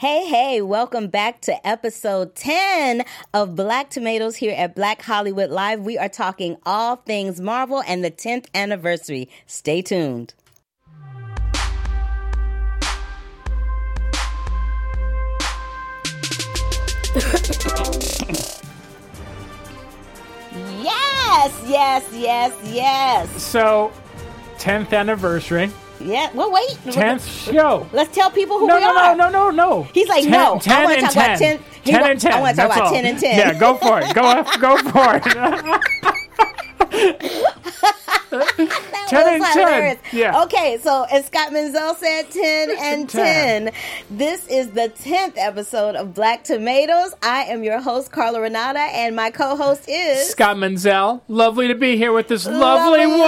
Hey, hey, welcome back to episode 10 of Black Tomatoes here at Black Hollywood Live. We are talking all things Marvel and the 10th anniversary. Stay tuned. Yes. So, 10th anniversary. Yeah, well, wait. 10th show. Let's tell people who we are. No. He's like, 10, no. 10 I want to and talk about 10. 10. 10 and 10. I want to talk That's about all. 10 and 10. Yeah, go for it. Go for it. 10 and 10. Yeah. Okay, so as Scott Menzel said, 10 and 10. This is the 10th episode of Black Tomatoes. I am your host, Carla Renata, and my co-host is... Scott Menzel. Lovely to be here with this lovely woman.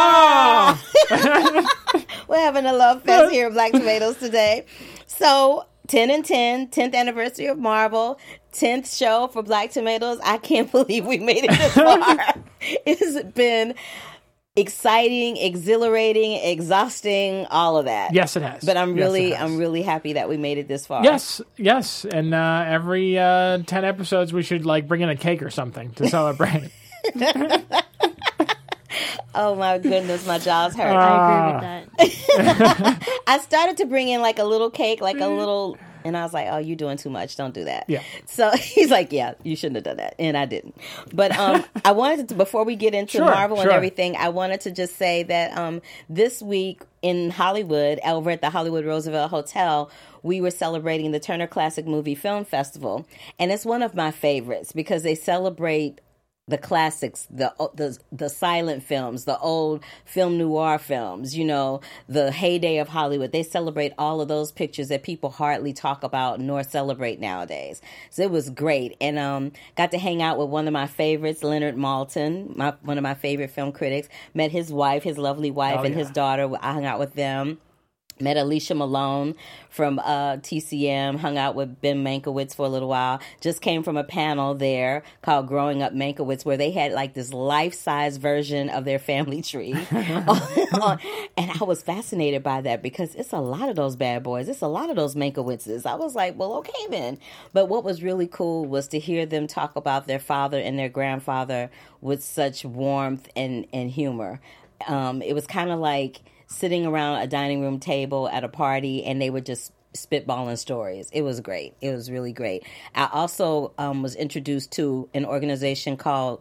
Oh! We're having a love fest here at Black Tomatoes today. So, 10 and 10, 10th anniversary of Marvel, 10th show for Black Tomatoes. I can't believe we made it this far. It's been exciting, exhilarating, exhausting, all of that. Yes, it has. But I'm really happy that we made it this far. Yes. And every 10 episodes, we should bring in a cake or something to celebrate. Oh my goodness, my jaw's hurt. I agree with that. I started to bring in a little cake, a little, and I was like, oh, you're doing too much. Don't do that. Yeah. So he's like, yeah, you shouldn't have done that. And I didn't. But I wanted to, before we get into Marvel and everything, I wanted to just say that this week in Hollywood, over at the Hollywood Roosevelt Hotel, we were celebrating the Turner Classic Movie Film Festival. And it's one of my favorites because they celebrate the classics, the silent films, the old film noir films, the heyday of Hollywood. They celebrate all of those pictures that people hardly talk about nor celebrate nowadays. So it was great. And got to hang out with one of my favorites, Leonard Maltin, one of my favorite film critics. Met his wife, his lovely wife, and his daughter. I hung out with them. Met Alicia Malone from TCM, hung out with Ben Mankiewicz for a little while. Just came from a panel there called Growing Up Mankiewicz, where they had this life-size version of their family tree. And I was fascinated by that because it's a lot of those bad boys. It's a lot of those Mankiewiczes. I was like, well, okay then. But what was really cool was to hear them talk about their father and their grandfather with such warmth and humor. It was kind of like sitting around a dining room table at a party, and they were just spitballing stories. It was great. It was really great. I also was introduced to an organization called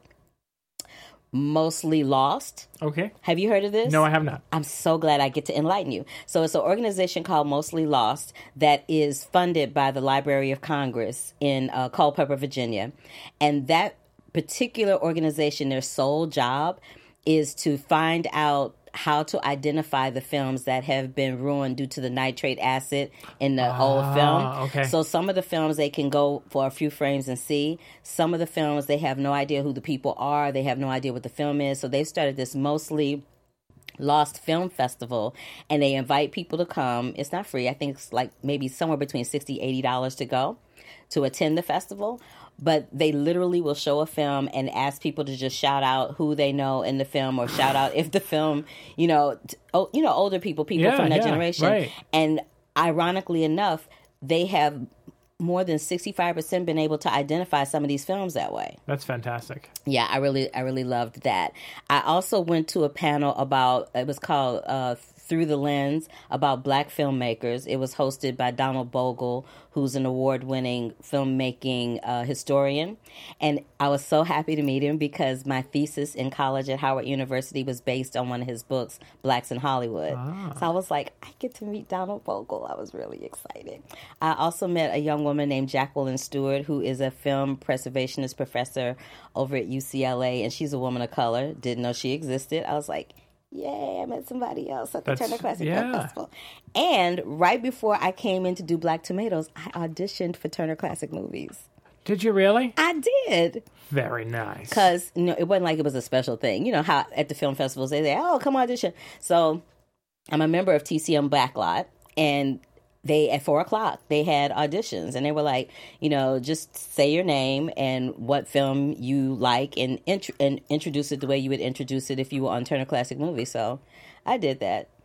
Mostly Lost. Okay. Have you heard of this? No, I have not. I'm so glad I get to enlighten you. So it's an organization called Mostly Lost that is funded by the Library of Congress in Culpeper, Virginia. And that particular organization, their sole job is to find out how to identify the films that have been ruined due to the nitrate acid in the old film. Okay. So some of the films they can go for a few frames and see. Some of the films they have no idea who the people are. They have no idea what the film is. So they've started this Mostly Lost Film Festival, and they invite people to come. It's not free. I think it's maybe somewhere between $60, $80 to go to attend the festival. But they literally will show a film and ask people to just shout out who they know in the film, or shout out if the film, older people from that generation. Right. And ironically enough, they have more than 65% been able to identify some of these films that way. That's fantastic. Yeah, I really loved that. I also went to a panel about, it was called Through the Lens, about Black filmmakers. It was hosted by Donald Bogle, who's an award-winning filmmaking historian. And I was so happy to meet him because my thesis in college at Howard University was based on one of his books, Blacks in Hollywood. So I was like, I get to meet Donald Bogle. I was really excited. I also met a young woman named Jacqueline Stewart, who is a film preservationist professor over at UCLA, and she's a woman of color. Didn't know she existed. I was like, yay, I met somebody else at the Turner Classic Film Festival. And right before I came in to do Black Tomatoes, I auditioned for Turner Classic Movies. Did you really? I did. Very nice. Because it wasn't like it was a special thing. You know how at the film festivals they say, oh, come audition. So I'm a member of TCM Backlot, and they, at 4:00, they had auditions, and they were like, just say your name and what film you like, and introduce it the way you would introduce it if you were on Turner Classic Movies. So I did that.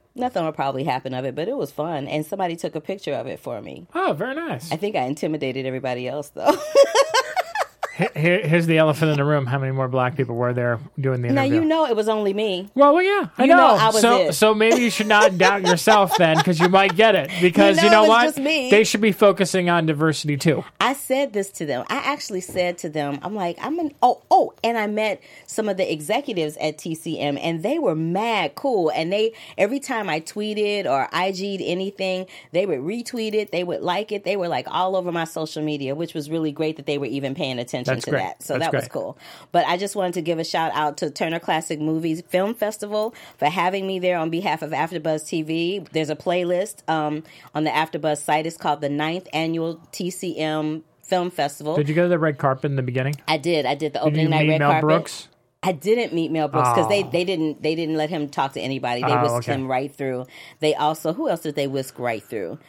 Nothing will probably happen of it, but it was fun. And somebody took a picture of it for me. Oh, very nice. I think I intimidated everybody else, though. Here's the elephant in the room. How many more black people were there doing the interview? Now, it was only me. Well, yeah, I know. I was it. So maybe you should not doubt yourself then, because you might get it. Because you know what? Just me. They should be focusing on diversity, too. I said this to them. I actually said to them, I'm like, and I met some of the executives at TCM, and they were mad cool. And every time I tweeted or IG'd anything, they would retweet it, they would like it. They were like all over my social media, which was really great that they were even paying attention to that. So that was cool. But I just wanted to give a shout out to Turner Classic Movies Film Festival for having me there on behalf of AfterBuzz TV. There's a playlist on the AfterBuzz site. It's called the 9th Annual TCM Film Festival. Did you go to the red carpet in the beginning? I did. I did the opening night red Mel carpet. Brooks? I didn't meet Mel Brooks because they didn't let him talk to anybody. They whisked him right through. They also, who else did they whisk right through?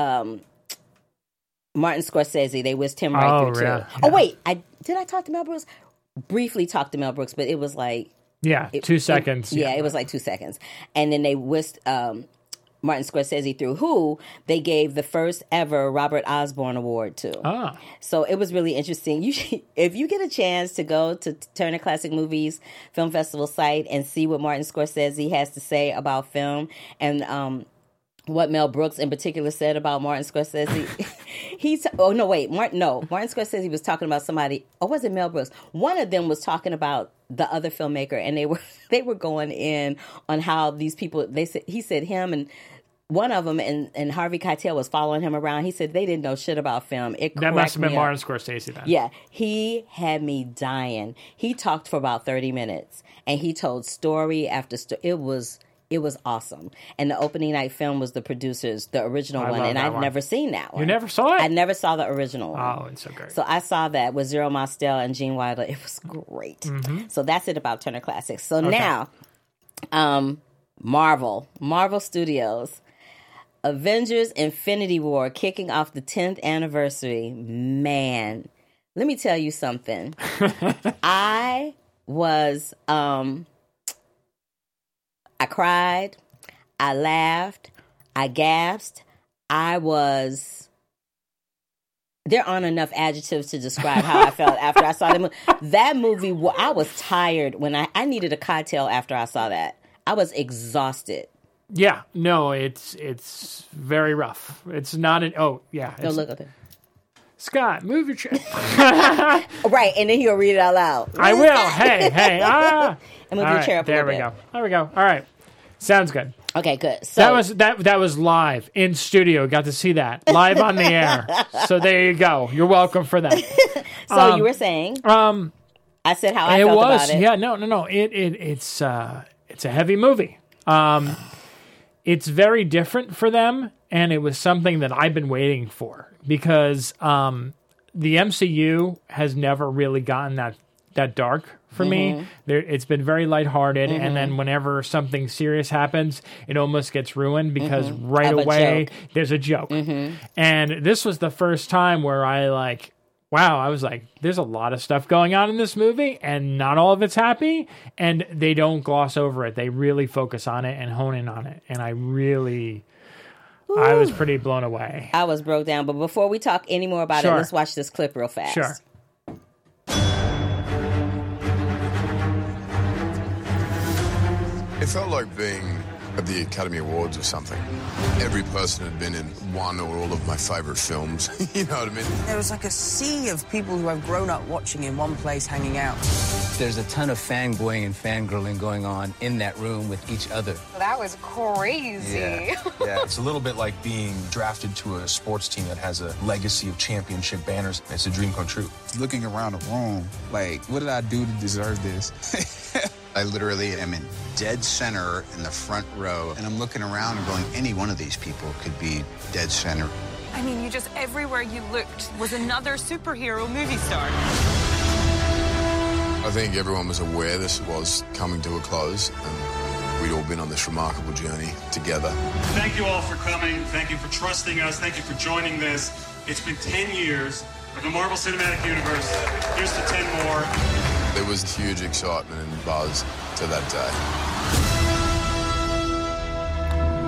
Martin Scorsese, they whisked him right through, too. Yeah. Oh, wait. Did I talk to Mel Brooks? Briefly talked to Mel Brooks, but it was like... 2 seconds. It was like 2 seconds. And then they whisked Martin Scorsese through, who they gave the first ever Robert Osborne Award to. So it was really interesting. If you get a chance to go to Turner Classic Movies Film Festival site and see what Martin Scorsese has to say about film and... what Mel Brooks in particular said about Martin Scorsese. Martin Scorsese was talking about somebody, or was it Mel Brooks? One of them was talking about the other filmmaker, and they were going in on how these people, he said him and one of them and Harvey Keitel was following him around. He said they didn't know shit about film. That must have been Martin Scorsese then. Yeah. He had me dying. He talked for about 30 minutes, and he told story after story. It was awesome. And the opening night film was the producers, the original one. And I've never seen that one. You never saw it? I never saw the original one. Oh, it's so great. So I saw that with Zero Mostel and Gene Wilder. It was great. Mm-hmm. So that's it about Turner Classics. So now, Marvel Studios. Avengers Infinity War kicking off the 10th anniversary. Man, let me tell you something. I cried, I laughed, I gasped, there aren't enough adjectives to describe how I felt after I saw the movie. That movie, I was tired when I needed a cocktail after I saw that. I was exhausted. Yeah, no, it's very rough. It's not Don't look up there. Scott, move your chair. Right, and then he'll read it out loud. I will. Hey. And move your chair up a little bit. There we go. All right. Sounds good. Okay, good. So that was live in studio. Got to see that live on the air. So there you go. You're welcome for that. So you were saying? I said how I felt about it. Yeah, no. It's a heavy movie. It's very different for them, and it was something that I've been waiting for because the MCU has never really gotten that dark for me. It's been very lighthearted, and then whenever something serious happens, it almost gets ruined because right away there's a joke. And this was the first time where I was like, there's a lot of stuff going on in this movie, and not all of it's happy, and they don't gloss over it. They really focus on it and hone in on it, and I was pretty blown away. I was broke down, but before we talk any more about it, let's watch this clip real fast. Sure. It felt like being at the Academy Awards or something. Every person had been in one or all of my favorite films. You know what I mean? There was like a sea of people who I've grown up watching in one place hanging out. There's a ton of fanboying and fangirling going on in that room with each other. That was crazy. Yeah, it's a little bit like being drafted to a sports team that has a legacy of championship banners. It's a dream come true. Looking around the room, like, what did I do to deserve this? I literally am in dead center in the front row, and I'm looking around and going, any one of these people could be dead center. I mean, everywhere you looked was another superhero movie star. I think everyone was aware this was coming to a close, and we'd all been on this remarkable journey together. Thank you all for coming. Thank you for trusting us. Thank you for joining this. It's been 10 years of the Marvel Cinematic Universe. Here's to 10 more. There was huge excitement and buzz to that day.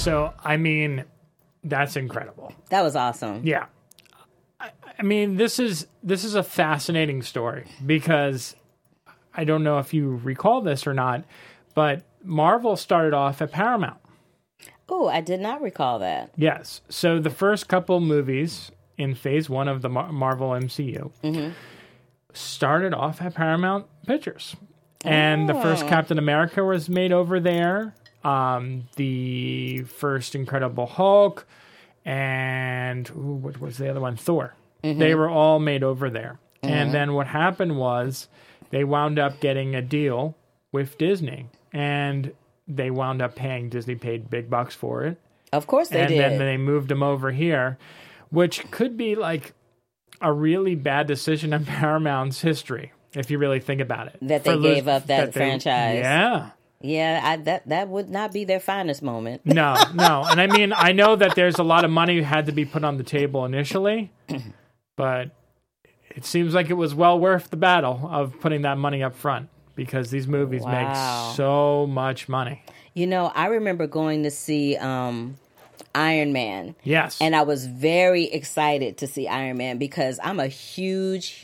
So, I mean, that's incredible. That was awesome. Yeah. I mean, this is a fascinating story because I don't know if you recall this or not, but Marvel started off at Paramount. Oh, I did not recall that. Yes. So the first couple movies in phase 1 of the Marvel MCU started off at Paramount Pictures. And the first Captain America was made over there. The first Incredible Hulk and what was the other one? Thor. They were all made over there. And then what happened was they wound up getting a deal with Disney. And they wound up paying, Disney paid big bucks for it. Of course they did. And then they moved them over here, which could be like a really bad decision in Paramount's history, if you really think about it. That they gave up that franchise. Yeah. Yeah, that would not be their finest moment. No. And I mean, I know that there's a lot of money had to be put on the table initially, but it seems like it was well worth the battle of putting that money up front because these movies make so much money. You know, I remember going to see Iron Man. Yes. And I was very excited to see Iron Man because I'm a huge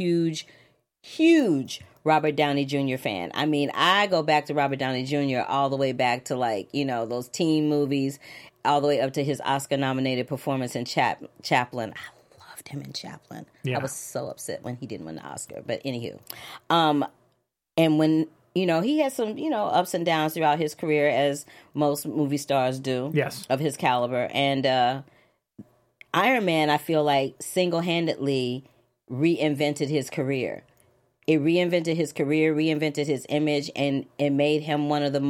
Robert Downey Jr. fan. I mean, I go back to Robert Downey Jr. all the way back to, like, you know, those teen movies, all the way up to his Oscar-nominated performance in Chaplin. I loved him in Chaplin. Yeah. I was so upset when he didn't win the Oscar. But anywho. And when, you know, he had some, you know, ups and downs throughout his career, as most movie stars do. Yes. Of his caliber. And Iron Man, I feel like, single-handedly reinvented his career. It reinvented his career, reinvented his image, and it made him one of the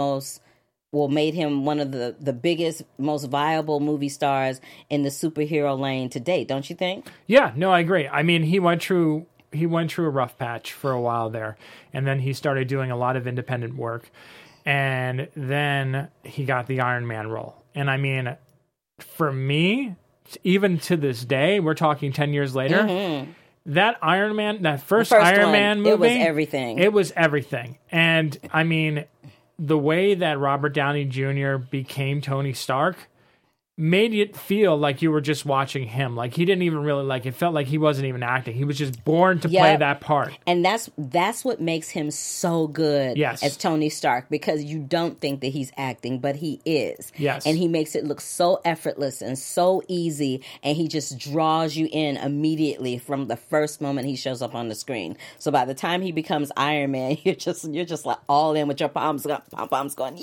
biggest, most viable movie stars in the superhero lane to date, don't you think? Yeah, no, I agree. I mean, he went through a rough patch for a while there, and then he started doing a lot of independent work, and then he got the Iron Man role. And I mean, for me, even to this day, we're talking 10 years later, that Iron Man, that first Iron Man movie, it was everything. It was everything. And I mean, the way that Robert Downey Jr. became Tony Stark made it feel like you were just watching him. Like he didn't even really it felt like he wasn't even acting. He was just born to play that part. And that's what makes him so good as Tony Stark, because you don't think that he's acting, but he is. Yes. And he makes it look so effortless and so easy, and he just draws you in immediately from the first moment he shows up on the screen. So by the time he becomes Iron Man, you're just like all in with your palms going,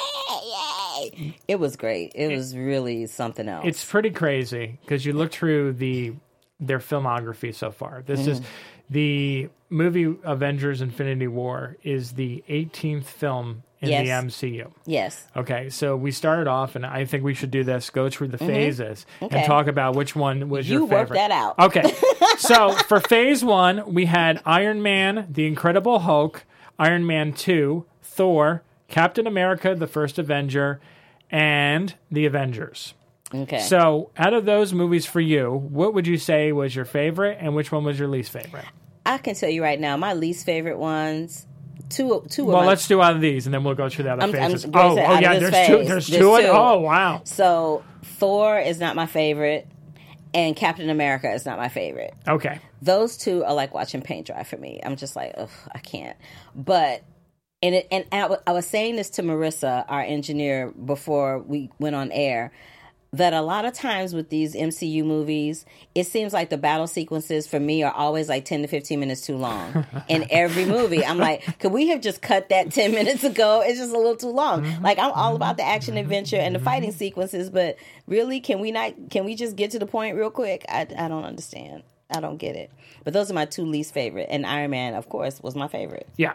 yay! It was great. It was really something else. It's pretty crazy because you look through their filmography so far. This is the movie Avengers Infinity War is the 18th film in the MCU. Yes. Okay, so we started off, and I think we should do this, go through the phases and talk about which one was your favorite. You work that out. Okay, so for phase 1, we had Iron Man, The Incredible Hulk, Iron Man 2, Thor, Captain America, The First Avenger, and The Avengers. Okay. So, out of those movies for you, what would you say was your favorite, and which one was your least favorite? I can tell you right now, my least favorite ones, two. Well, let's do out of these, and then we'll go through the other phases. There's two. There's two. Oh, wow. So, Thor is not my favorite, and Captain America is not my favorite. Okay. Those two are like watching paint dry for me. I'm just like, ugh, I can't. But I was saying this to Marissa, our engineer, before we went on air, that a lot of times with these MCU movies, it seems like the battle sequences for me are always like 10 to 15 minutes too long. In every movie, I'm like, could we have just cut that 10 minutes ago? It's just a little too long. Like, I'm all about the action adventure and the fighting sequences, but really, can we just get to the point real quick? I don't understand. I don't get it. But those are my two least favorite. And Iron Man, of course, was my favorite. Yeah.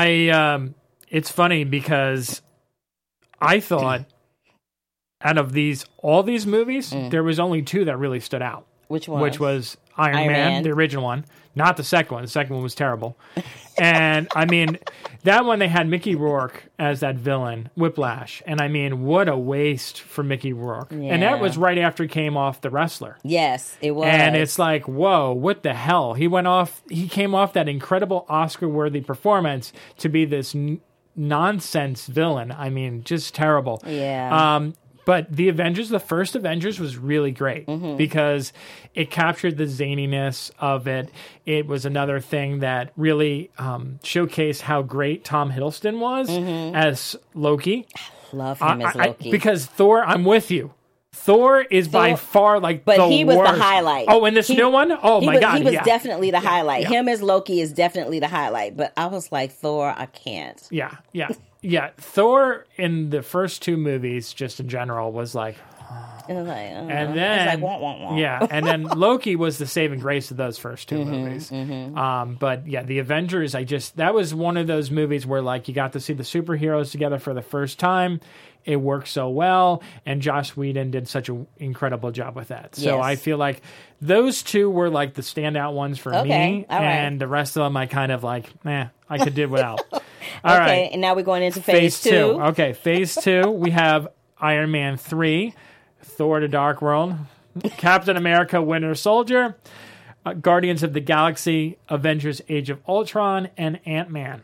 It's funny because I thought out of all these movies, there was only two that really stood out. Which one? Which was Iron Man, the original one, not the second one. The second one was terrible. And I mean, that one they had Mickey Rourke as that villain, Whiplash. And I mean, what a waste for Mickey Rourke. Yeah. And that was right after he came off The Wrestler. Yes, it was. And it's like, whoa, what the hell? He came off that incredible Oscar-worthy performance to be this nonsense villain. I mean, just terrible. Yeah. But the first Avengers was really great because it captured the zaniness of it. It was another thing that really showcased how great Tom Hiddleston was as Loki. Love him as Loki. Because Thor, I'm with you. Thor is by far like but the he was worst. the highlight. Oh, in this new one? Oh my God. He was definitely the highlight. Him as Loki is definitely the highlight. But I was like, Thor, I can't. Yeah. Thor in the first two movies, just in general, was like... and then, wah, wah, wah. Yeah, and then Loki was the saving grace of those first two movies. But yeah, the Avengers, that was one of those movies where like you got to see the superheroes together for the first time. It worked so well, and Joss Whedon did such an incredible job with that. So I feel like those two were like the standout ones for me, and the rest of them I kind of like, I could do without. All right, and now we're going into phase 2. Okay, phase 2, we have Iron Man 3, Thor: The Dark World, Captain America: Winter Soldier, Guardians of the Galaxy, Avengers: Age of Ultron, and Ant-Man.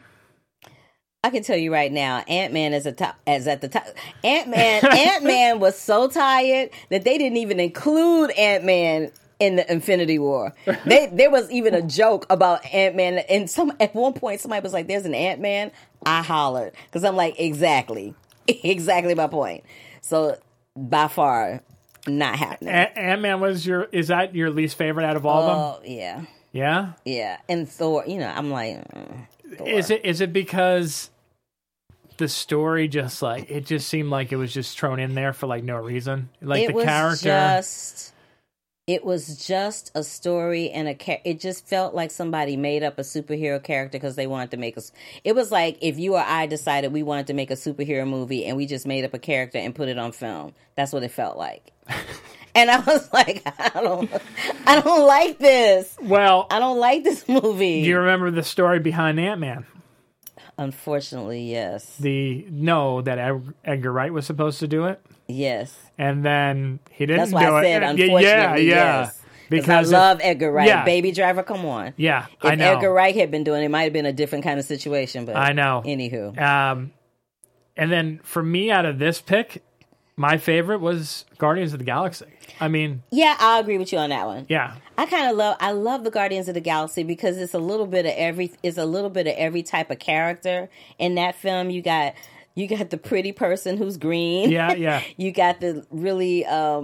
I can tell you right now, Ant-Man is at the top. Ant-Man was so tired that they didn't even include Ant-Man in the Infinity War. There was even a joke about Ant-Man, and at one point somebody was like, "There's an Ant-Man." I hollered because I'm like, exactly my point. So by far, not happening. Ant-Man is that your least favorite out of all of them? Yeah. Yeah? Yeah. And Thor, I'm like, Thor. Is it because the story just like, it just seemed like it was just thrown in there for like no reason? Like the character. It was just a story and it just felt like somebody made up a superhero character because they wanted to make us. It was like if you or I decided we wanted to make a superhero movie and we just made up a character and put it on film. That's what it felt like. And I was like, I don't like this. Well, I don't like this movie. Do you remember the story behind Ant-Man? Unfortunately, yes. That Edgar Wright was supposed to do it? Yes. And then he didn't do it. That's why I said, unfortunately, yes. Because I love Edgar Wright. Yeah. Baby Driver, come on. Yeah, I know. If Edgar Wright had been doing it, it might have been a different kind of situation. But I know. Anywho. And then for me, out of this pick, my favorite was Guardians of the Galaxy. I mean... Yeah, I'll agree with you on that one. Yeah. I love the Guardians of the Galaxy because it's a little bit of every type of character in that film. You got the pretty person who's green. Yeah. You got the really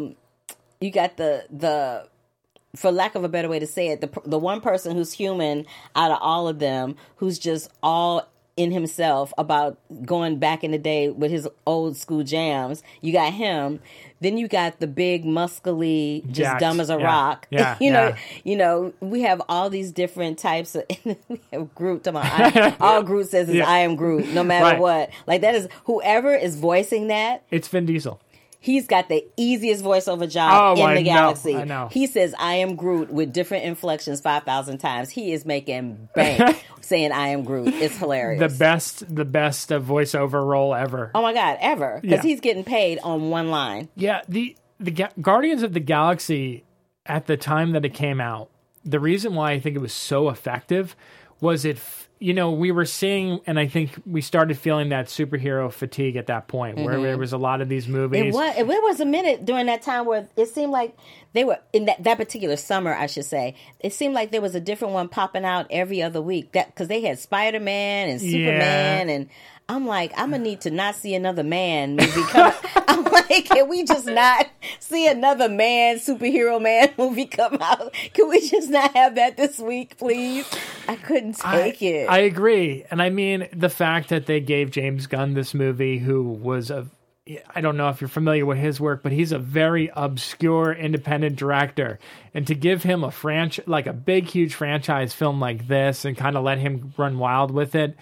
you got the for lack of a better way to say it, the one person who's human out of all of them, who's just all in himself about going back in the day with his old school jams. You got him. Then you got the big, muscly, just Jax. Dumb as a rock. Yeah. You know, we have all these different types of. We have Groot. All Groot says is "I am Groot," no matter what. Like that is whoever is voicing that. It's Vin Diesel. He's got the easiest voiceover job in the galaxy. I know. He says "I am Groot" with different inflections 5,000 times. He is making bank saying "I am Groot." It's hilarious. The best voiceover role ever. Oh my God, ever. Because he's getting paid on one line. Yeah, the Guardians of the Galaxy, at the time that it came out, the reason why I think it was so effective was we were seeing, and I think we started feeling that superhero fatigue at that point, where there was a lot of these movies. It was a minute during that time where it seemed like they were, in that particular summer, I should say, it seemed like there was a different one popping out every other week. Because they had Spider-Man and Superman, and I'm like, I'm going to need to not see another man movie come out. I'm like, can we just not see another superhero man movie come out? Can we just not have that this week, please? I couldn't take it. I agree. And I mean, the fact that they gave James Gunn this movie, who was I don't know if you're familiar with his work, but he's a very obscure independent director. And to give him a big, huge franchise film like this and kind of let him run wild with it,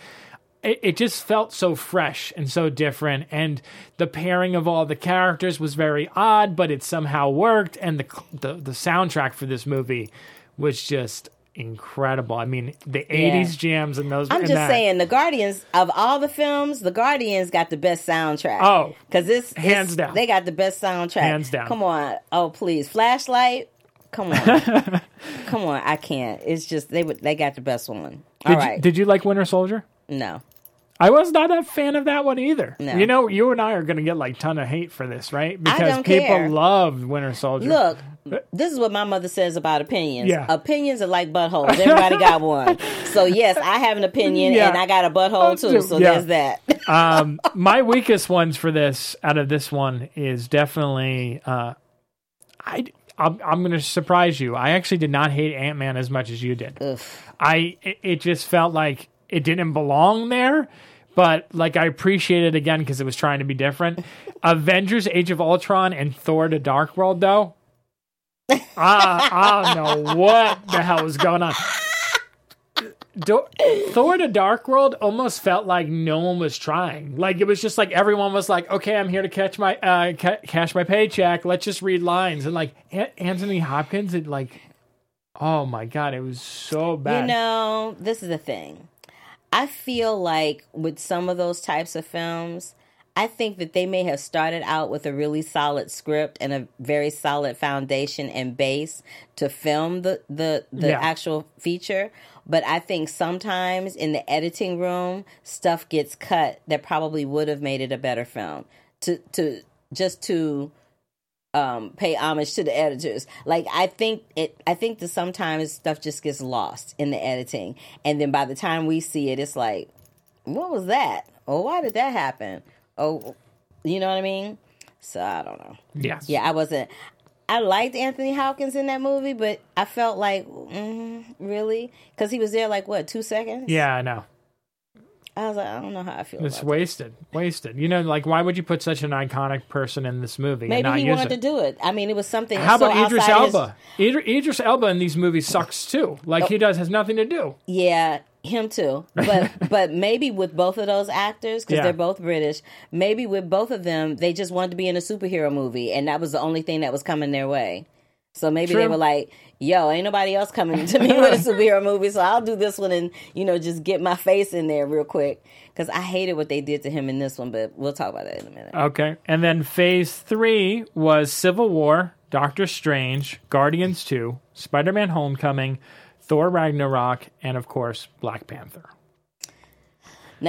it just felt so fresh and so different, and the pairing of all the characters was very odd, but it somehow worked, and the soundtrack for this movie was just incredible. I mean, the 80s jams and those. I'm just saying, the Guardians, of all the films, the Guardians got the best soundtrack. Oh, because hands down, they got the best soundtrack. Hands down. Come on, oh please, Flashlight. Come on, come on. I can't. It's just they got the best one. All right. Did you like Winter Soldier? No. I was not a fan of that one either. No. You know, you and I are going to get like ton of hate for this, right? Because don't people care. loved Winter Soldier. Look, this is what my mother says about opinions. Yeah. Opinions are like buttholes. Everybody got one. So yes, I have an opinion, and I got a butthole too. So there's that. My weakest ones for this, out of this one, is definitely. I'm going to surprise you. I actually did not hate Ant-Man as much as you did. It just felt like it didn't belong there, but like I appreciate it again because it was trying to be different. Avengers: Age of Ultron and Thor: The Dark World, though. I don't know what the hell was going on. Thor: The Dark World almost felt like no one was trying. Like it was just like everyone was like, "Okay, I'm here to cash my paycheck. Let's just read lines." And like Anthony Hopkins, it like, oh my god, it was so bad. You know, this is the thing. I feel like with some of those types of films, I think that they may have started out with a really solid script and a very solid foundation and base to film the actual feature. But I think sometimes in the editing room, stuff gets cut that probably would have made it a better film. To pay homage to the editors. Like I think that sometimes stuff just gets lost in the editing, and then by the time we see it, it's like, what was that? Oh, why did that happen? Oh, you know what I mean? So I don't know. Yes. Yeah, I liked Anthony Hopkins in that movie, but I felt like, really? Because he was there like, what, 2 seconds? Yeah, I know. I was like, I don't know how I feel It's about wasted. You know, like, why would you put such an iconic person in this movie Maybe and not he use wanted it? to do it. I mean, it was something. How about so Idris outside Elba? Idris Elba in these movies sucks too. Like he has nothing to do. Yeah, him too. But maybe with both of those actors, because they're both British, maybe with both of them, they just wanted to be in a superhero movie, and that was the only thing that was coming their way. So maybe they were like, yo, ain't nobody else coming to me with a superhero movie, so I'll do this one and, just get my face in there real quick. Because I hated what they did to him in this one, but we'll talk about that in a minute. Okay. And then phase 3 was Civil War, Doctor Strange, Guardians 2, Spider-Man Homecoming, Thor Ragnarok, and, of course, Black Panther. Now,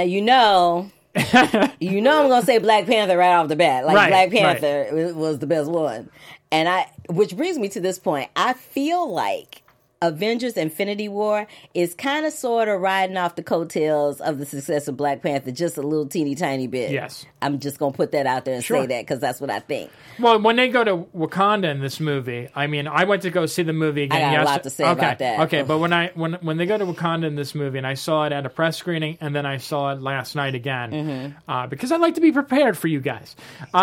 I'm going to say Black Panther right off the bat. Like, Black Panther was the best one. And which brings me to this point. I feel like Avengers Infinity War is kind of sort of riding off the coattails of the success of Black Panther just a little teeny tiny bit. Yes. I'm just going to put that out there and say that because that's what I think. Well, when they go to Wakanda in this movie, I mean, I went to go see the movie again. I got a lot to say about that. Okay, but when they go to Wakanda in this movie, and I saw it at a press screening, and then I saw it last night again, because I like to be prepared for you guys.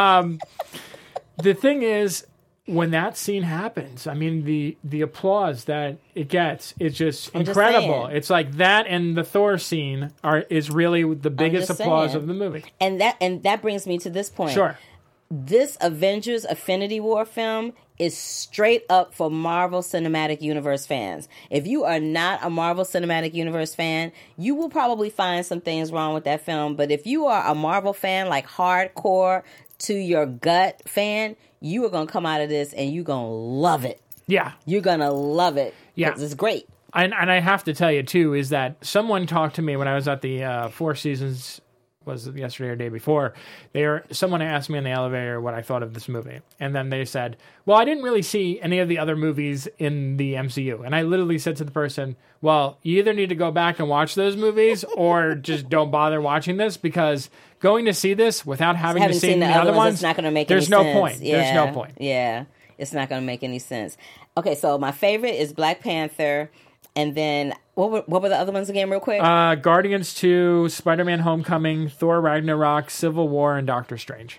The thing is, when that scene happens, I mean, the applause that it gets is just incredible. It's like that and the Thor scene is really the biggest applause of the movie. And that brings me to this point. Sure. This Avengers Infinity War film is straight up for Marvel Cinematic Universe fans. If you are not a Marvel Cinematic Universe fan, you will probably find some things wrong with that film. But if you are a Marvel fan, like hardcore to your gut fan, you are going to come out of this and you're going to love it. Yeah. You're going to love it. Yeah. Because it's great. And I have to tell you, too, is that someone talked to me when I was at the Four Seasons, was it yesterday or the day before, someone asked me in the elevator what I thought of this movie. And then they said, well, I didn't really see any of the other movies in the MCU. And I literally said to the person, well, you either need to go back and watch those movies or just don't bother watching this, because going to see this without having to see the other ones, it's not going to make there's any no sense. point. Yeah. There's no point. Yeah, it's not going to make any sense. Okay, so my favorite is Black Panther. And then, what were the other ones again, real quick? Guardians 2, Spider-Man Homecoming, Thor Ragnarok, Civil War, and Doctor Strange.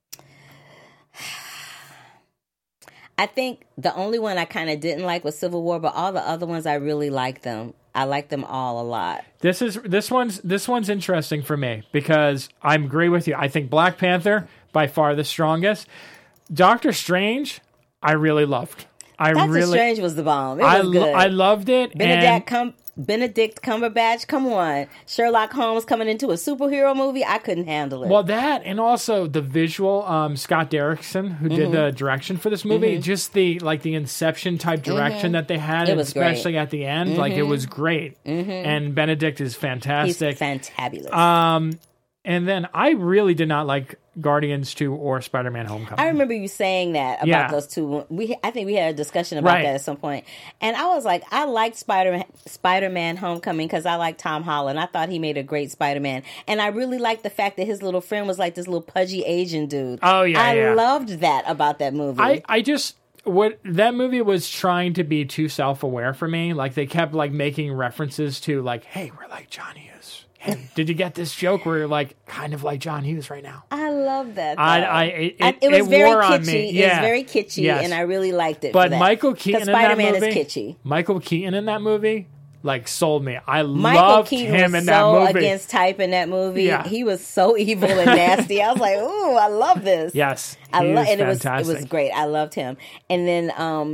I think the only one I kind of didn't like was Civil War, but all the other ones I really liked them. I like them all a lot. This one's interesting for me because I agree with you. I think Black Panther by far the strongest. Doctor Strange, I really loved. Doctor Strange was the bomb. It was good. I loved it. Benedict Benedict Cumberbatch, come on. Sherlock Holmes coming into a superhero movie, I couldn't handle it. Well, that and also the visual, Scott Derrickson, who did the direction for this movie, just the Inception type direction that they had, it was especially great. At the end, like it was great. And Benedict is fantastic. He's fantabulous. And then I really did not like Guardians 2 or Spider-Man Homecoming. I remember you saying that about those two. I think we had a discussion about that at some point. And I was like, I liked Spider-Man Homecoming because I like Tom Holland. I thought he made a great Spider-Man. And I really liked the fact that his little friend was like this little pudgy Asian dude. Oh, yeah, I loved that about that movie. What that movie was trying to be too self-aware for me. Like they kept like making references to like, hey, we're like John Hughes. Hey, did you get this joke where you're like kind of like John Hughes right now? I love that. It was very wore kitschy. On me. Yeah. It was very kitschy, and I really liked it. But for that. Michael Keaton in that movie, Spider-Man is kitschy. Michael Keaton in that movie, like sold me. Michael loved Keaton him was in that so movie. against type in that movie. Yeah. He was so evil and nasty. I was like, ooh, I love this. Yes, and fantastic. it was great. I loved him. And then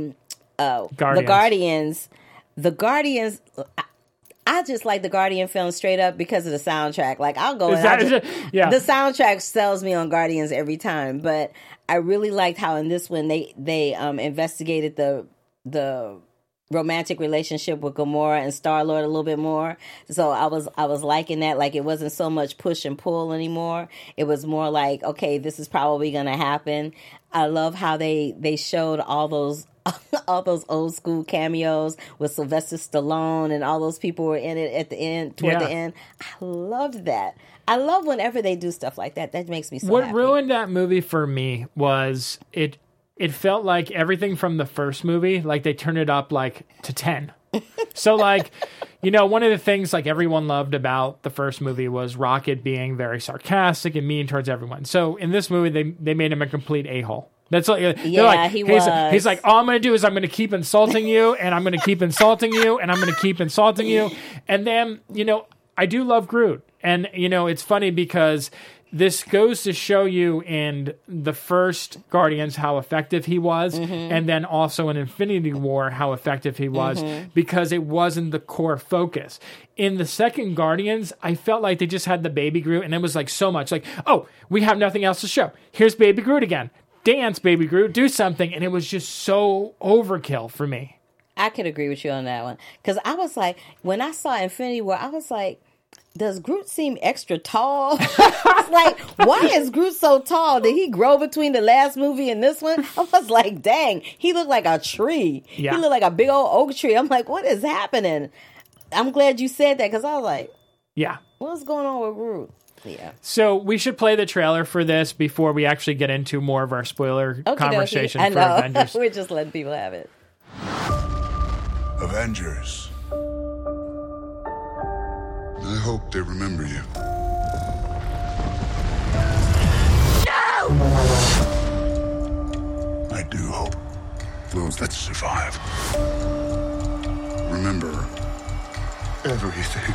Guardians. The Guardians. I just like the Guardian film straight up because of the soundtrack. Like I'll go. The soundtrack sells me on Guardians every time. But I really liked how in this one they investigated the romantic relationship with Gamora and Star-Lord a little bit more. So I was liking that. Like it wasn't so much push and pull anymore. It was more like, okay, this is probably going to happen. I love how they showed all those old school cameos with Sylvester Stallone and all those people were in it at the end, toward the end. I loved that. I love whenever they do stuff like that. That makes me so happy. What ruined that movie for me was it felt like everything from the first movie, like they turned it up like to 10. So like, one of the things like everyone loved about the first movie was Rocket being very sarcastic and mean towards everyone. So in this movie, they made him a complete a-hole. That's like, he was. He's like, all I'm going to do is I'm going to keep insulting you, and I'm going to keep insulting you, and I'm going to keep insulting you. And then, I do love Groot. And, it's funny because this goes to show you in the first Guardians how effective he was, and then also in Infinity War how effective he was, because it wasn't the core focus. In the second Guardians, I felt like they just had the Baby Groot, and it was like so much like, oh, we have nothing else to show. Here's Baby Groot again. Dance, Baby Groot, do something. And it was just so overkill for me. I could agree with you on that one. Because I was like, when I saw Infinity War, I was like, does Groot seem extra tall? I was like, why is Groot so tall? Did he grow between the last movie and this one? I was like, dang, he looked like a tree. Yeah. He looked like a big old oak tree. I'm like, what is happening? I'm glad you said that because I was like, yeah, what's going on with Groot? Yeah. So we should play the trailer for this before we actually get into more of our spoiler conversation for Avengers. We're just letting people have it. Avengers. I hope they remember you. No! I do hope those that survive remember everything.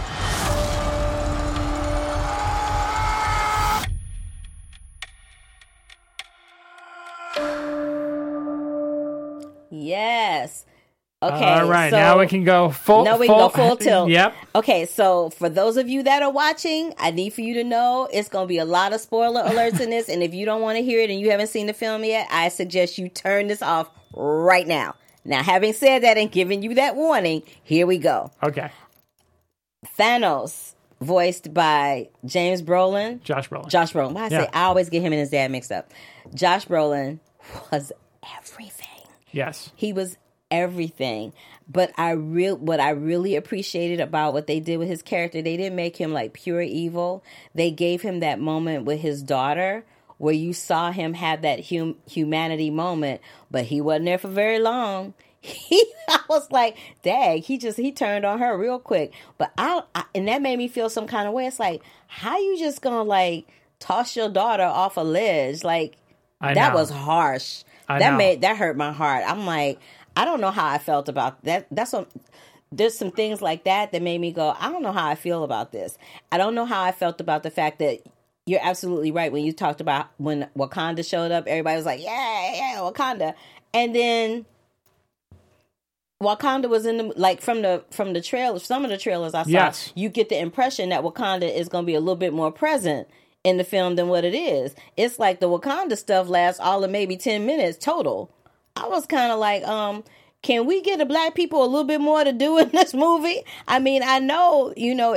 Yes. Okay. All right. So now we can go full. Now we can go full tilt. Yep. Okay. So for those of you that are watching, I need for you to know it's going to be a lot of spoiler alerts in this. And if you don't want to hear it and you haven't seen the film yet, I suggest you turn this off right now. Now, having said that and giving you that warning, here we go. Okay. Thanos, voiced by James Brolin. Josh Brolin. Josh Brolin. Why I always get him and his dad mixed up. Josh Brolin was everything. Yes. He was everything. But what I really appreciated about what they did with his character, they didn't make him like pure evil. They gave him that moment with his daughter where you saw him have that humanity moment, but he wasn't there for very long. I was like, dang, he turned on her real quick. But and that made me feel some kind of way. It's like, how you just gonna like toss your daughter off a ledge? Like, that was harsh. That hurt my heart. I'm like, I don't know how I felt about that. There's some things like that made me go, I don't know how I feel about this. I don't know how I felt about the fact that you're absolutely right. When you talked about when Wakanda showed up, everybody was like, yeah, Wakanda. And then Wakanda was in the, like, from the trailers, some of the trailers I saw, yes. you get the impression that Wakanda is going to be a little bit more present in the film than what it is. It's like the Wakanda stuff lasts all of maybe 10 minutes total. I was kind of like, can we get the black people a little bit more to do in this movie? I mean, I know,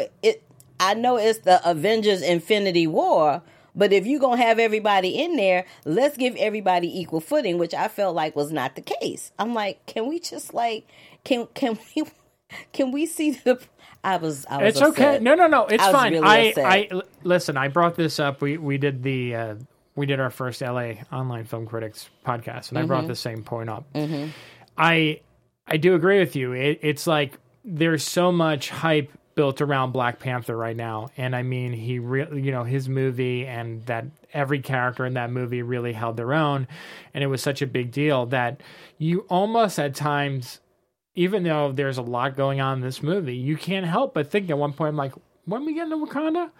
I know it's the Avengers Infinity War, but if you're going to have everybody in there, let's give everybody equal footing, which I felt like was not the case. I'm like, can we just like, can we see the... I was it's upset. Okay. No. It's fine. Really I listen, I brought this up. We did our first LA Online Film Critics podcast, and I brought the same point up. Mm-hmm. I do agree with you. It's like there's so much hype built around Black Panther right now, and I mean, he really, his movie and that every character in that movie really held their own, and it was such a big deal that you almost at times, even though there's a lot going on in this movie, you can't help but think at one point, I'm like, when we get into Wakanda?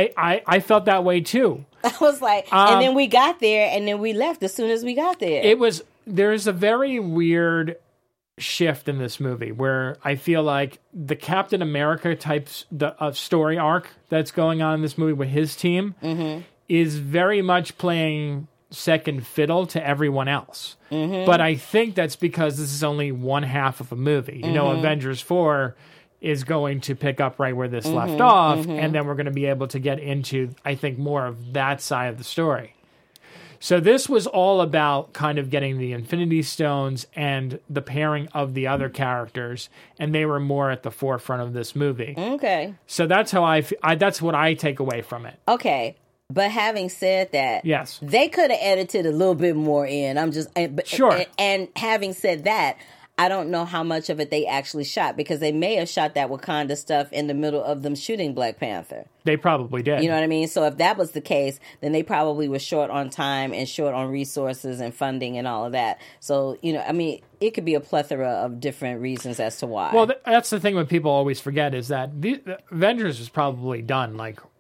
I felt that way too. I was like, and then we got there, and then we left as soon as we got there. There's a very weird shift in this movie where I feel like the Captain America types of story arc that's going on in this movie with his team is very much playing second fiddle to everyone else. But I think that's because this is only one half of a movie. Avengers 4 is going to pick up right where this left off, and then we're going to be able to get into, I think, more of that side of the story. So this was all about kind of getting the Infinity Stones and the pairing of the other characters, and they were more at the forefront of this movie. Okay. So that's how that's what I take away from it. Okay. But having said that, yes, they could have edited a little bit more in. Sure. And having said that, I don't know how much of it they actually shot, because they may have shot that Wakanda stuff in the middle of them shooting Black Panther. They probably did. You know what I mean? So if that was the case, then they probably were short on time and short on resources and funding and all of that. So, it could be a plethora of different reasons as to why. Well, that's the thing that people always forget, is that the Avengers was probably done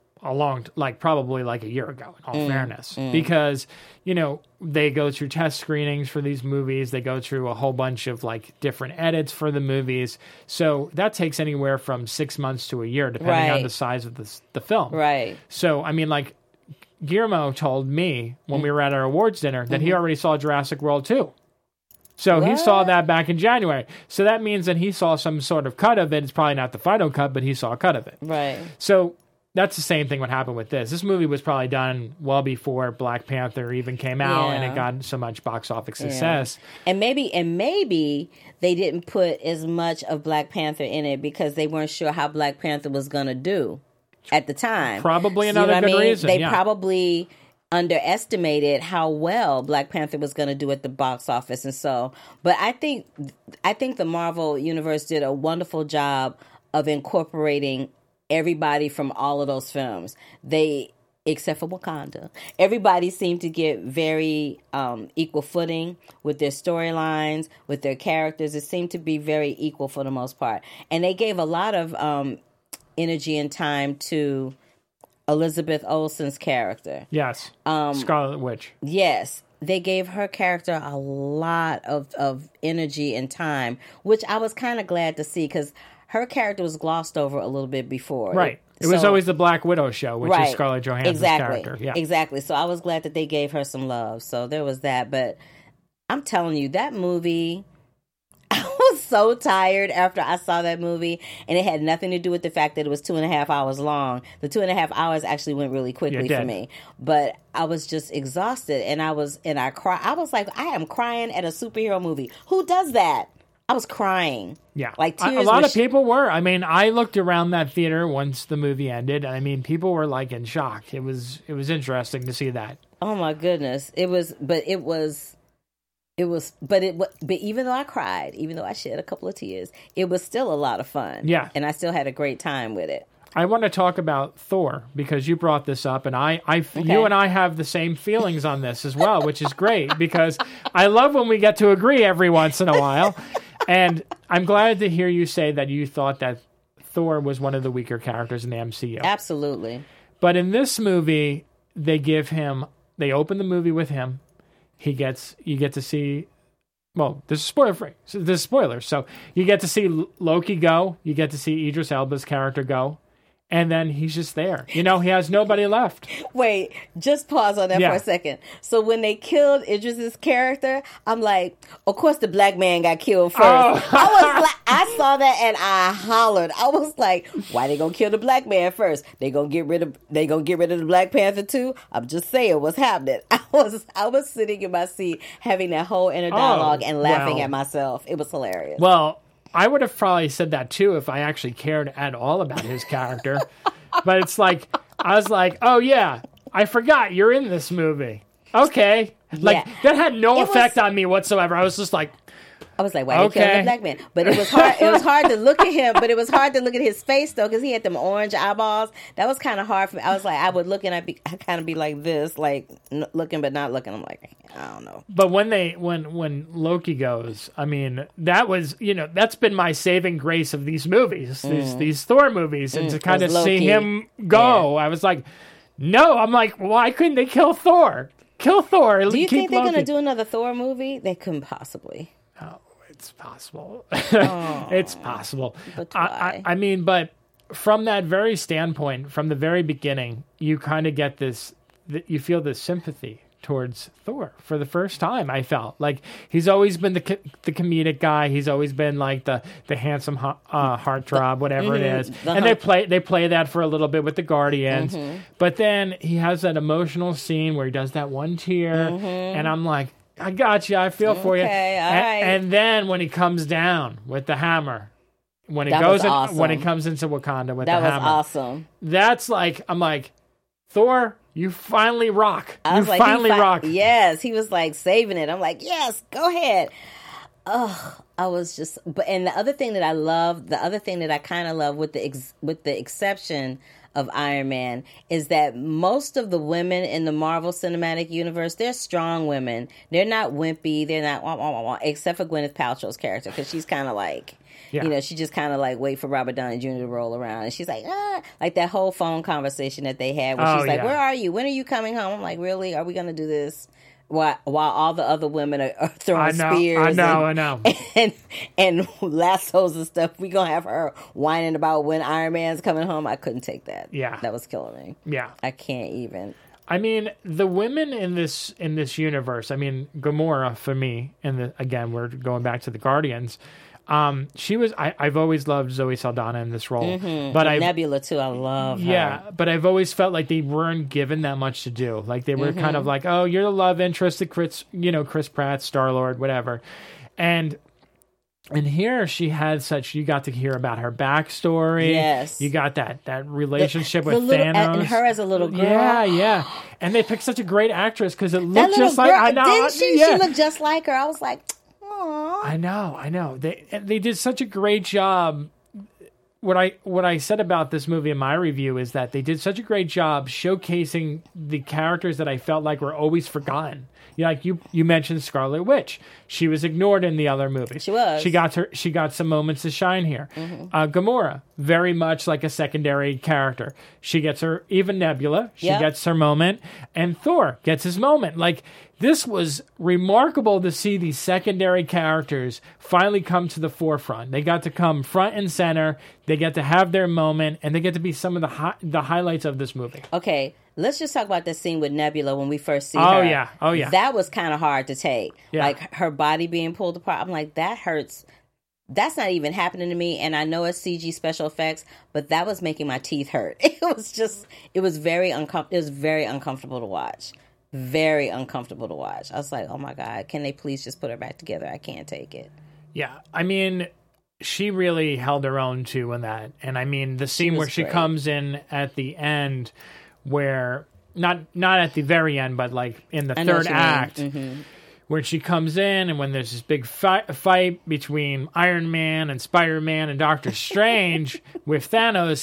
probably like a year ago, in all fairness, because, they go through test screenings for these movies. They go through a whole bunch of different edits for the movies. So that takes anywhere from 6 months to a year, depending on the size of the film. Right. So, Guillermo told me when we were at our awards dinner that he already saw Jurassic World 2. So he saw that back in January. So that means that he saw some sort of cut of it. It's probably not the final cut, but he saw a cut of it. Right. So that's the same thing what happened with this. This movie was probably done well before Black Panther even came out, and it got so much box office success. And maybe they didn't put as much of Black Panther in it because they weren't sure how Black Panther was going to do at the time. Probably another good reason. They probably underestimated how well Black Panther was going to do at the box office, and so. But I think the Marvel Universe did a wonderful job of incorporating everybody from all of those films. Except for Wakanda, everybody seemed to get very equal footing with their storylines, with their characters. It seemed to be very equal for the most part. And they gave a lot of energy and time to Elizabeth Olsen's character. Yes. Scarlet Witch. Yes. They gave her character a lot of energy and time, which I was kind of glad to see, because her character was glossed over a little bit before. Right. It was always the Black Widow show, which is Scarlett Johansson's character. Yeah. Exactly. So I was glad that they gave her some love. So there was that. But I'm telling you, that movie, I was so tired after I saw that movie. And it had nothing to do with the fact that it was 2.5 hours long. The 2.5 hours actually went really quickly for me. But I was just exhausted. And I cried. I was like, I am crying at a superhero movie. Who does that? I was crying. Yeah. Like tears. A lot of people were. I looked around that theater once the movie ended. People were in shock. It was interesting to see that. Oh my goodness. But even though I cried, even though I shed a couple of tears, it was still a lot of fun. Yeah. And I still had a great time with it. I want to talk about Thor, because you brought this up, and you and I have the same feelings on this as well, which is great, because I love when we get to agree every once in a while. And I'm glad to hear you say that you thought that Thor was one of the weaker characters in the MCU. Absolutely. But in this movie, they open the movie with him. You get to see well, this is spoiler free. So this is spoilers. So you get to see Loki go. You get to see Idris Elba's character go. And then he's just there. He has nobody left. Wait, just pause on that for a second. So when they killed Idris's character, I'm like, of course the black man got killed first. Oh. I saw that and I hollered. I was like, why they gonna kill the black man first? They gonna get rid of the Black Panther too? I'm just saying what's happening. I was sitting in my seat having that whole inner dialogue and laughing at myself. It was hilarious. Well, I would have probably said that too if I actually cared at all about his character. But it's like, I was like, oh yeah, I forgot you're in this movie. Okay. Like, that had no effect on me whatsoever. I was just like, why they killed the black man? But it was hard. It was hard to look at him. But it was hard to look at his face though, because he had them orange eyeballs. That was kind of hard for me. I was like, I would look and I'd kind of be like this, like looking but not looking. I'm like, I don't know. But when Loki goes, I mean, that was that's been my saving grace of these movies, these Thor movies, and to kind of see him go, I was like, no. I'm like, why couldn't they kill Thor? Kill Thor. Do you think they're going to do another Thor movie? They couldn't possibly. Oh, it's possible. It's possible. But why? I mean, but from that very standpoint, from the very beginning, you kind of get this, you feel this sympathy towards Thor for the first time. I felt like he's always been the comedic guy. He's always been like the handsome heartthrob, whatever it is. And they play that for a little bit with the Guardians. But then he has that emotional scene where he does that one tear, and I'm like, I got you. I feel for you. All right. And then when he comes down with the hammer, when it when it comes into Wakanda with the hammer, that was awesome. That's like, I'm like, Thor, you finally rock. You finally rock. Yes, he was like saving it. I'm like, yes, go ahead. Oh, I was just, and the other thing that I love, the other thing that I kind of love, with the exception of Iron Man, is that most of the women in the Marvel Cinematic Universe, they're strong women. They're not wimpy. They're not wah, wah, wah, wah, except for Gwyneth Paltrow's character, because she's kind of like, she just kind of like wait for Robert Downey Jr. to roll around, and she's like, like that whole phone conversation that they had where she's like, where are you? When are you coming home? I'm like, really? Are we going to do this? While all the other women are throwing spears, I know, and lassos and stuff, we gonna have her whining about when Iron Man's coming home. I couldn't take that. Yeah, that was killing me. Yeah, I can't even. I mean, the women in this universe. I mean, Gamora for me, and again, we're going back to the Guardians. She was. I've always loved Zoe Saldana in this role, but Nebula too. I love her. Yeah, but I've always felt like they weren't given that much to do. Like they were kind of like, oh, you're the love interest of Chris Pratt, Star-Lord, whatever, and here she had such. You got to hear about her backstory. Yes, you got that relationship with Thanos and her as a little girl. Yeah, and they picked such a great actress because it looked just like I know. Didn't she? Yeah. She looked just like her. I was like. I know. They did such a great job. What I said about this movie in my review is that they did such a great job showcasing the characters that I felt like were always forgotten. Like you mentioned Scarlet Witch. She was ignored in the other movies. She was. She got some moments to shine here. Gamora, very much like a secondary character. She gets her, even Nebula, she gets her moment, and Thor gets his moment. Like, this was remarkable to see these secondary characters finally come to the forefront. They got to come front and center. They get to have their moment, and they get to be some of the highlights of this movie. Okay, let's just talk about the scene with Nebula when we first see her. Oh, yeah. That was kind of hard to take. Yeah. Like, her body being pulled apart. I'm like, that hurts. That's not even happening to me, and I know it's CG special effects, but that was making my teeth hurt. It was very uncomfortable to watch. Very uncomfortable to watch. I was like, oh my God, can they please just put her back together? I can't take it. Yeah, I mean, she really held her own too in that. And I mean, the scene where she comes in at the end, where, not at the very end, but like in the third act, when she comes in and when there's this big fight between Iron Man and Spider-Man and Doctor Strange with Thanos,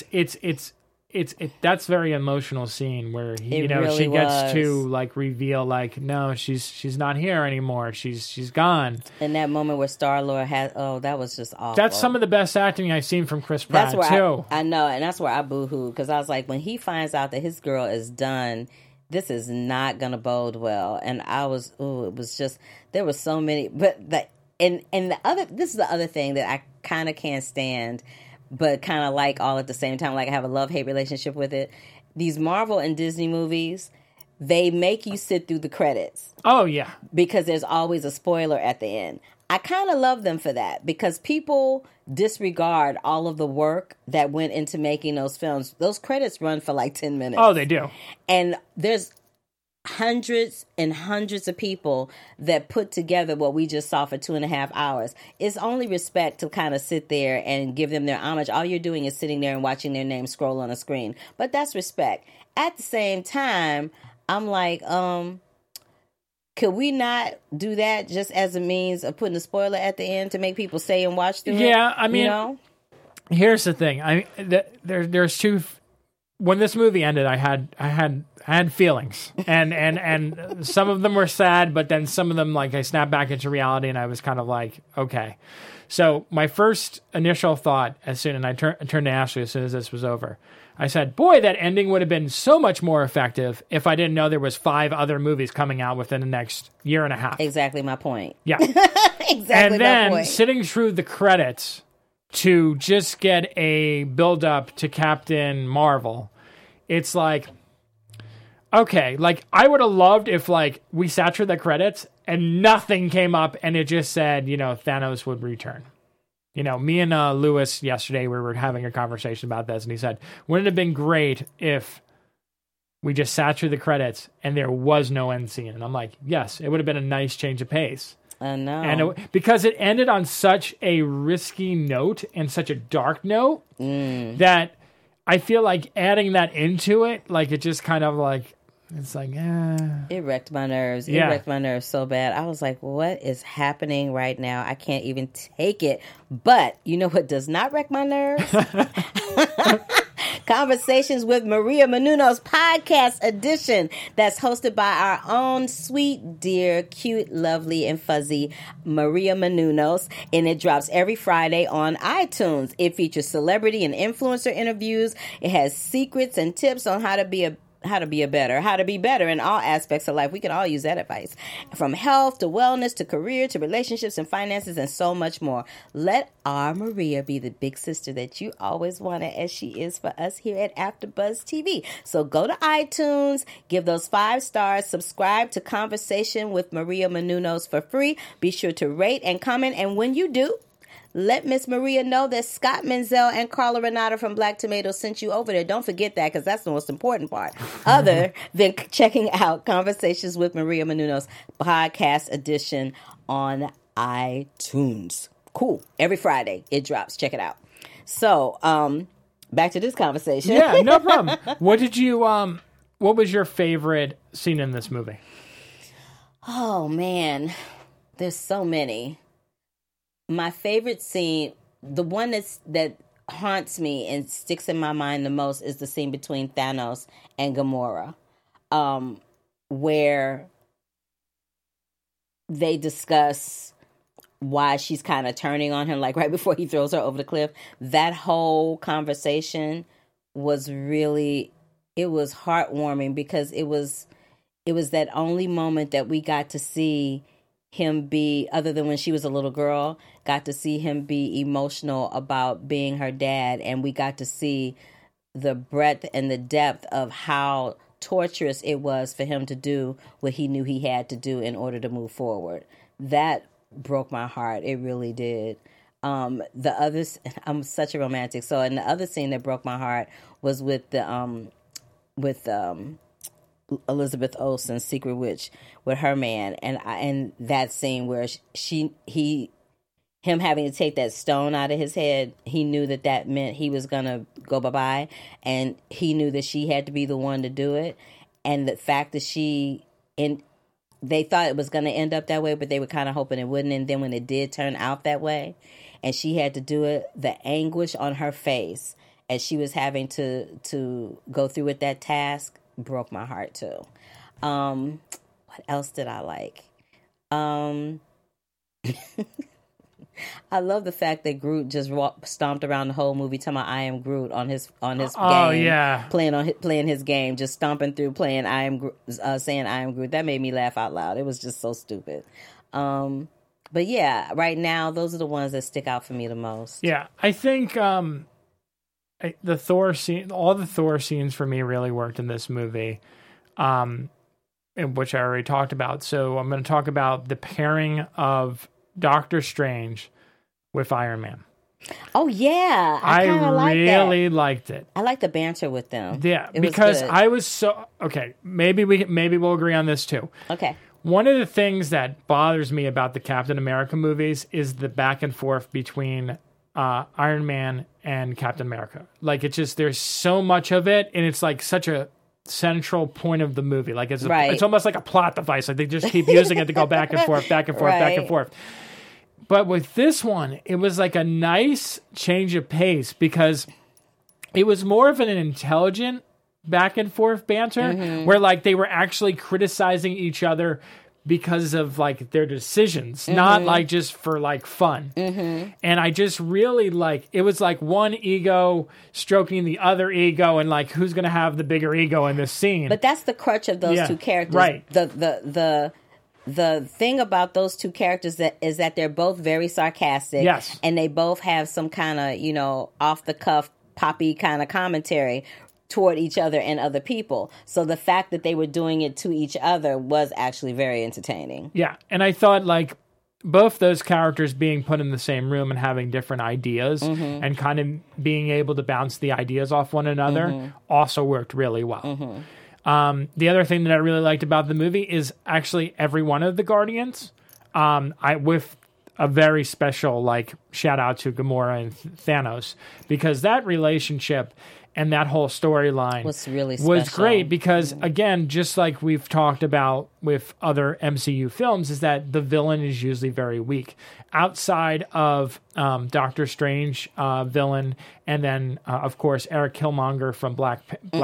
that's very emotional scene where she gets to like reveal like, no, she's not here anymore. She's gone. And that moment where Star-Lord that was just awful. That's some of the best acting I've seen from Chris Pratt too. I know, and that's where I boo-hooed, because I was like, when he finds out that his girl is done, this is not gonna bode well. And I was, it was just, there were so many, but and this is the other thing that I kind of can't stand, but kind of like all at the same time. Like I have a love-hate relationship with it. These Marvel and Disney movies, they make you sit through the credits. Oh, yeah. Because there's always a spoiler at the end. I kind of love them for that because people disregard all of the work that went into making those films. Those credits run for like 10 minutes. Oh, they do. And there's hundreds and hundreds of people that put together what we just saw for 2.5 hours. It's only respect to kind of sit there and give them their homage. All you're doing is sitting there and watching their name scroll on a screen. But that's respect. At the same time, I'm like, could we not do that just as a means of putting a spoiler at the end to make people stay and watch through it? Yeah, I mean, you know? Here's the thing. There's two. When this movie ended, I had feelings, and some of them were sad, but then some of them, like, I snapped back into reality, and I was kind of like, okay. So my first initial thought, and I turned to Ashley as soon as this was over, I said, boy, that ending would have been so much more effective if I didn't know there was 5 other movies coming out within the next year and a half. Exactly my point. Yeah. Exactly and my then point. Sitting through the credits to just get a build-up to Captain Marvel, it's like, okay, like, I would have loved if, like, we sat through the credits and nothing came up and it just said, Thanos would return. Me and Lewis yesterday, we were having a conversation about this, and he said, wouldn't it have been great if we just sat through the credits and there was no end scene? And I'm like, yes, it would have been a nice change of pace. I know. And because it ended on such a risky note and such a dark note that I feel like adding that into it, like, it just kind of like, it's like, It wrecked my nerves. It Yeah. wrecked my nerves so bad. I was like, what is happening right now? I can't even take it. But you know what does not wreck my nerves? Conversations with Maria Menounos podcast edition that's hosted by our own sweet, dear, cute, lovely, and fuzzy Maria Menounos. And it drops every Friday on iTunes. It features celebrity and influencer interviews. It has secrets and tips on how to be better in all aspects of life. We can all use that advice. From health to wellness to career to relationships and finances and so much more. Let our Maria be the big sister that you always wanted, as she is for us here at AfterBuzz TV. So go to iTunes, give those 5 stars, subscribe to Conversation with Maria Menounos for free. Be sure to rate and comment. And when you do, let Miss Maria know that Scott Menzel and Carla Renata from Black Tomato sent you over there. Don't forget that, because that's the most important part. Other than checking out Conversations with Maria Menounos podcast edition on iTunes. Cool. Every Friday it drops. Check it out. So, back to this conversation. Yeah, no problem. What was your favorite scene in this movie? Oh, man. There's so many. My favorite scene, the one that haunts me and sticks in my mind the most, is the scene between Thanos and Gamora, where they discuss why she's kind of turning on him, like right before he throws her over the cliff. That whole conversation was really, it was heartwarming, because it was that only moment that we got to see him be, other than when she was a little girl, got to see him be emotional about being her dad. And we got to see the breadth and the depth of how torturous it was for him to do what he knew he had to do in order to move forward. That broke my heart. It really did. The others, I'm such a romantic. So, and the other scene that broke my heart was with Elizabeth Olsen's Secret Witch with her man, and that scene where him having to take that stone out of his head, he knew that meant he was gonna go bye-bye, and he knew that she had to be the one to do it. And the fact that they thought it was gonna end up that way, but they were kind of hoping it wouldn't. And then when it did turn out that way, and she had to do it, the anguish on her face as she was having to go through with that task broke my heart too. What else did I like? I love the fact that Groot just stomped around the whole movie talking about "I am Groot" on his game. Oh yeah, playing his game, just stomping through, saying "I am Groot." That made me laugh out loud. It was just so stupid. But But yeah, right now, those are the ones that stick out for me the most. Yeah, I think the Thor scene, all the Thor scenes for me really worked in this movie, which I already talked about. So I'm going to talk about the pairing of Doctor Strange with Iron Man. Oh yeah, I really liked it. I like the banter with them. Yeah, because I was so okay. Maybe we'll agree on this too. Okay. One of the things that bothers me about the Captain America movies is the back and forth between Iron Man and Captain America. Like, it's just, there's so much of it, and it's like such a central point of the movie. Like, it's almost like a plot device. Like, they just keep using it to go back and forth, back and forth, back and forth. But with this one, it was like a nice change of pace because it was more of an intelligent back and forth banter where like they were actually criticizing each other because of like their decisions, not like just for like fun. And I just really like, it was like one ego stroking the other ego and like who's going to have the bigger ego in this scene. But that's the crutch of those two characters. Right. The thing about those two characters is that they're both very sarcastic. Yes. And they both have some kind of, off the cuff, poppy kind of commentary toward each other and other people. So the fact that they were doing it to each other was actually very entertaining. Yeah. And I thought like both those characters being put in the same room and having different ideas and kind of being able to bounce the ideas off one another also worked really well. The other thing that I really liked about the movie is actually every one of the Guardians, with a very special like shout out to Gamora and Thanos, because that relationship and that whole storyline was really was great because again, just like we've talked about with other MCU films, is that the villain is usually very weak. Outside of Doctor Strange villain, and then of course Eric Killmonger from Black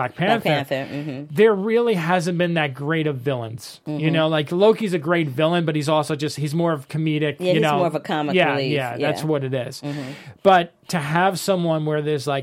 Panther, there really hasn't been that great of villains. Like Loki's a great villain, but he's also he's more of comedic. Yeah, he's more of a comic relief. Yeah, that's what it is. But to have someone where there's like,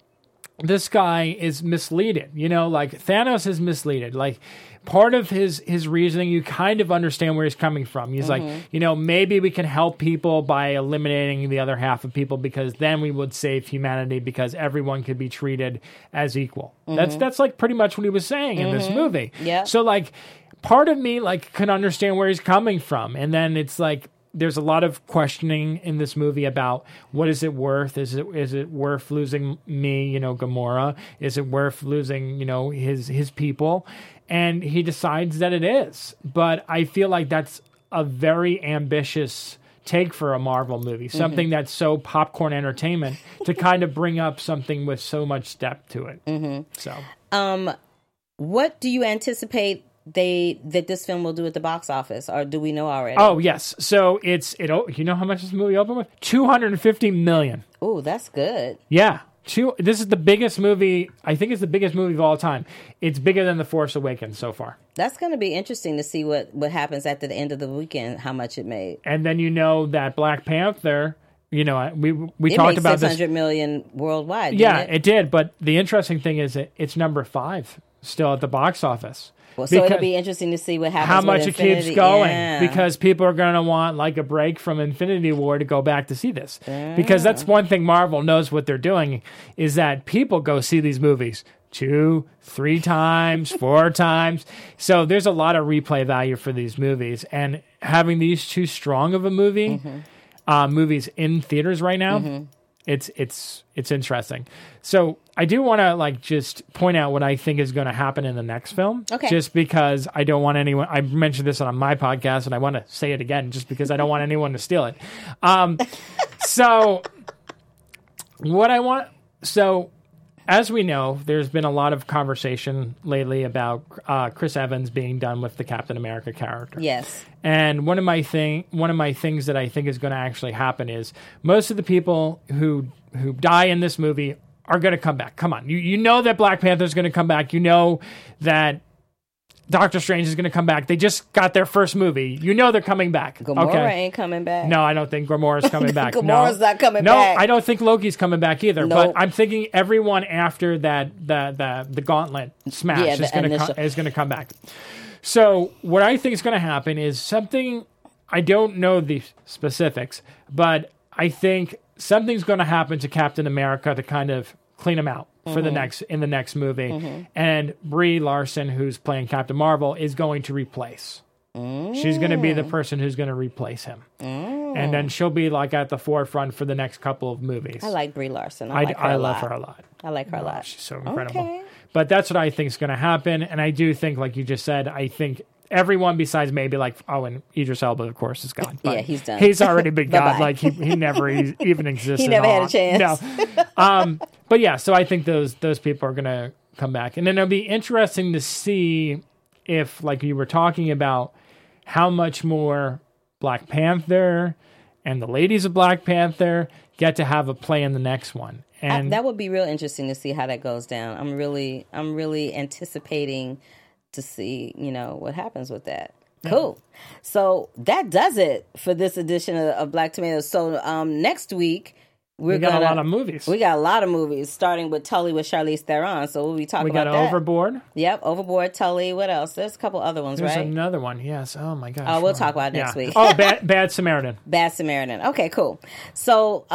this guy is misleaded, like Thanos is misleaded. Like part of his reasoning, you kind of understand where he's coming from. He's like, maybe we can help people by eliminating the other half of people because then we would save humanity because everyone could be treated as equal. That's like pretty much what he was saying in this movie. Yeah. So like part of me like can understand where he's coming from. And then it's like, there's a lot of questioning in this movie about what is it worth? Is it worth losing me, Gamora? Is it worth losing, his people? And he decides that it is. But I feel like that's a very ambitious take for a Marvel movie, something that's so popcorn entertainment to kind of bring up something with so much depth to it. So, what do you anticipate that this film will do at the box office, or do we know already? Oh yes, so you know how much this movie opened with? $250 million. Oh, that's good. Yeah, this is the biggest movie. I think it's the biggest movie of all time. It's bigger than The Force Awakens so far. That's going to be interesting to see what happens at the end of the weekend, how much it made. And then that Black Panther. We talked about this. $600 million worldwide. Yeah, it did. But the interesting thing is it's number 5 still at the box office. Well, so it'll be interesting to see what happens. How much with it keeps going, because people are going to want like a break from Infinity War to go back to see this. Because that's one thing Marvel knows what they're doing is that people go see these movies 2, 3 times, 4 times. So there's a lot of replay value for these movies, and having these too strong of a movie, movies in theaters right now. It's interesting. So I do want to just point out what I think is going to happen in the next film. Okay. Just because I don't want anyone. I mentioned this on my podcast, and I want to say it again, just because I don't want anyone to steal it. So what I want. So as we know, there's been a lot of conversation lately about Chris Evans being done with the Captain America character. Yes. And one of my things that I think is going to actually happen is most of the people who die in this movie are going to come back. Come on. You know that Black Panther is going to come back. You know that Doctor Strange is going to come back. They just got their first movie. You know they're coming back. Gamora ain't coming back. No, I don't think Gamora's coming back. Gamora's not coming back. No, I don't think Loki's coming back either. Nope. But I'm thinking everyone after that, the Gauntlet smash is going to come back. So what I think is going to happen is something I don't know the specifics, but I think something's going to happen to Captain America to kind of clean him out for the next movie. And Brie Larson, who's playing Captain Marvel, is going to replace. She's going to be the person who's going to replace him. And then she'll be like at the forefront for the next couple of movies. I like Brie Larson. I love her a lot. I like her a lot. She's so incredible. Okay. But that's what I think is going to happen. And I do think, like you just said, I think everyone besides maybe like, and Idris Elba, of course, is gone. Yeah, he's done. He's already been gone. Like he never even existed. He never had a chance. No. But yeah, so I think those people are going to come back. And then it'll be interesting to see if, like you were talking about, how much more Black Panther and the ladies of Black Panther get to have a play in the next one. And that would be real interesting to see how that goes down. I'm really anticipating to see, what happens with that. Yeah. Cool. So that does it for this edition of Black Tomatoes. So next week, we got a lot of movies. We got a lot of movies, starting with Tully with Charlize Theron. So we'll be talking about that. We got Overboard. Yep, Overboard, Tully. What else? There's a couple other ones, There's right? another one, yes. Oh, my gosh. Oh, we'll talk about it next week. Oh, Bad Samaritan. Bad Samaritan. Okay, cool. So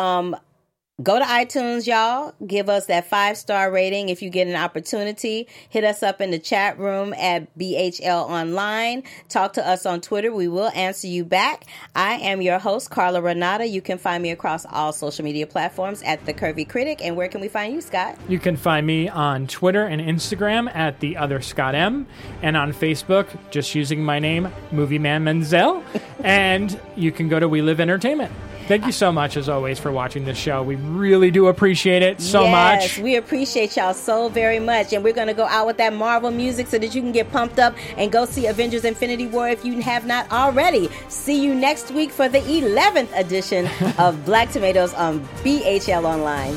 go to iTunes, y'all. Give us that 5-star rating if you get an opportunity. Hit us up in the chat room at BHL Online. Talk to us on Twitter. We will answer you back. I am your host, Carla Renata. You can find me across all social media platforms at The Curvy Critic. And where can we find you, Scott? You can find me on Twitter and Instagram at The Other Scott M. And on Facebook, just using my name, Movie Man Menzel. And you can go to We Live Entertainment. Thank you so much, as always, for watching this show. We really do appreciate it so much. Yes, we appreciate y'all so very much. And we're going to go out with that Marvel music so that you can get pumped up and go see Avengers Infinity War if you have not already. See you next week for the 11th edition of Black Tomatoes on BHL Online.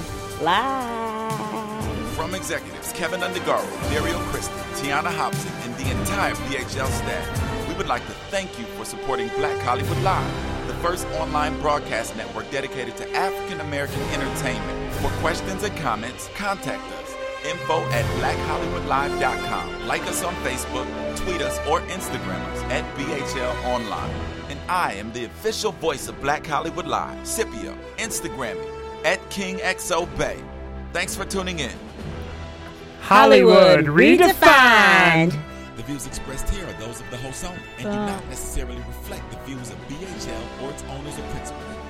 Live. From executives Kevin Undergaro, Dario Christie, Tiana Hobson, and the entire BHL staff, we would like to thank you for supporting Black Hollywood Live, the first online broadcast network dedicated to African American entertainment. For questions and comments, contact us. info@blackhollywoodlive.com. Like us on Facebook, tweet us, or Instagram us at BHL Online. And I am the official voice of Black Hollywood Live, Scipio. Instagram me at KingXOBay. Thanks for tuning in. Hollywood Redefined. The views expressed here are those of the host only and do not necessarily reflect the views of BHL or its owners or principals.